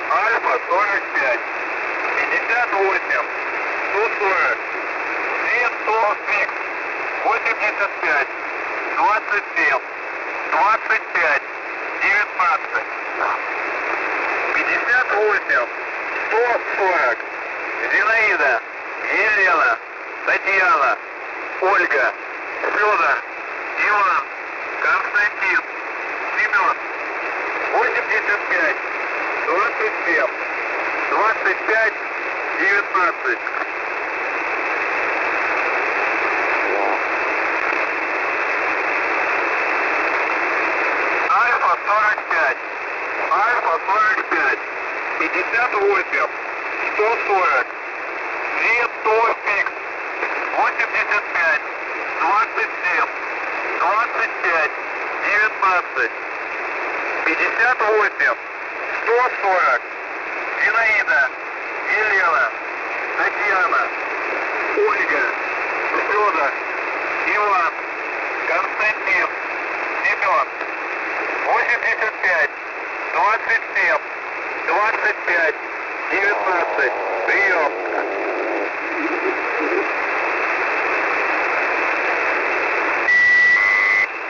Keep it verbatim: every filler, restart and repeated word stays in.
Альфа сорок пять, пятьдесят восемь, сто сорок, Свет сто Фикс, восемьдесят пять, двадцать семь, двадцать пять, девятнадцать, пятьдесят восемь, сто сорок, Зинаида, Елена, Татьяна, Ольга, Федор, Иван, Константин, Семен, восемьдесят пять, двадцать семь, двадцать пять, девятнадцать. Альфа сорок пять, Альфа сорок пять, пятьдесят восемь, сто сорок, Свет сто Фикс, восемьдесят пять, двадцать семь, двадцать пять, девятнадцать, пятьдесят восемь, сто сорок, Зинаида, Елена, Татьяна, Ольга, Федор, Иван, Константин, Семен, восемьдесят пять, двадцать семь, двадцать пять, девятнадцать. Прием.